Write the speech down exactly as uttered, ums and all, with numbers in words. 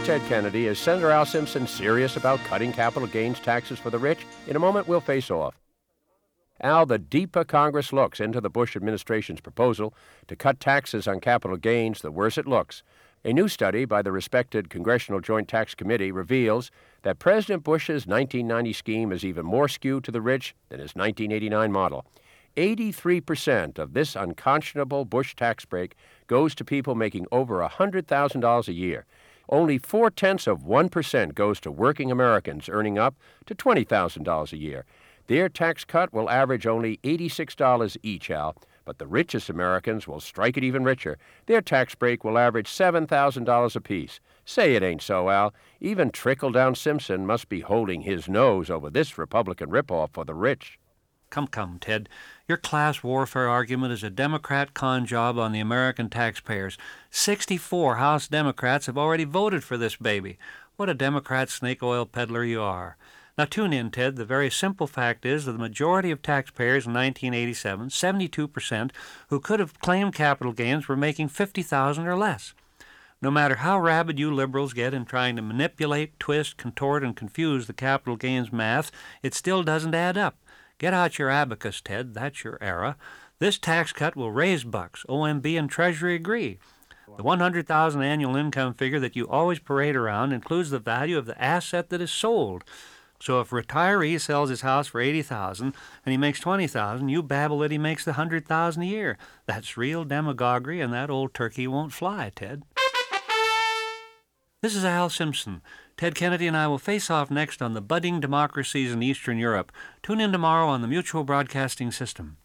Ted Kennedy. Is Senator Al Simpson serious about cutting capital gains taxes for the rich? In a moment, we'll face off. Al, the deeper Congress looks into the Bush administration's proposal to cut taxes on capital gains, the worse it looks. A new study by the respected Congressional Joint Tax Committee reveals that President Bush's nineteen ninety scheme is even more skewed to the rich than his nineteen eighty-nine model. eighty-three percent of this unconscionable Bush tax break goes to people making over one hundred thousand dollars a year. Only four-tenths of one percent goes to working Americans earning up to twenty thousand dollars a year. Their tax cut will average only eighty-six dollars each, Al, but the richest Americans will strike it even richer. Their tax break will average seven thousand dollars apiece. Say it ain't so, Al. Even Trickle-Down Simpson must be holding his nose over this Republican ripoff for the rich. Come, come, Ted. Your class warfare argument is a Democrat con job on the American taxpayers. sixty-four House Democrats have already voted for this baby. What a Democrat snake oil peddler you are. Now tune in, Ted. The very simple fact is that the majority of taxpayers in nineteen eighty-seven, seventy-two percent, who could have claimed capital gains were making fifty thousand dollars or less. No matter how rabid you liberals get in trying to manipulate, twist, contort, and confuse the capital gains math, it still doesn't add up. Get out your abacus, Ted. That's your era. This tax cut will raise bucks. O M B and Treasury agree. The one hundred thousand dollars annual income figure that you always parade around includes the value of the asset that is sold. So if a retiree sells his house for eighty thousand dollars and he makes twenty thousand dollars, you babble that he makes the one hundred thousand dollars a year. That's real demagoguery, and that old turkey won't fly, Ted. This is Al Simpson. Ted Kennedy and I will face off next on the budding democracies in Eastern Europe. Tune in tomorrow on the Mutual Broadcasting System.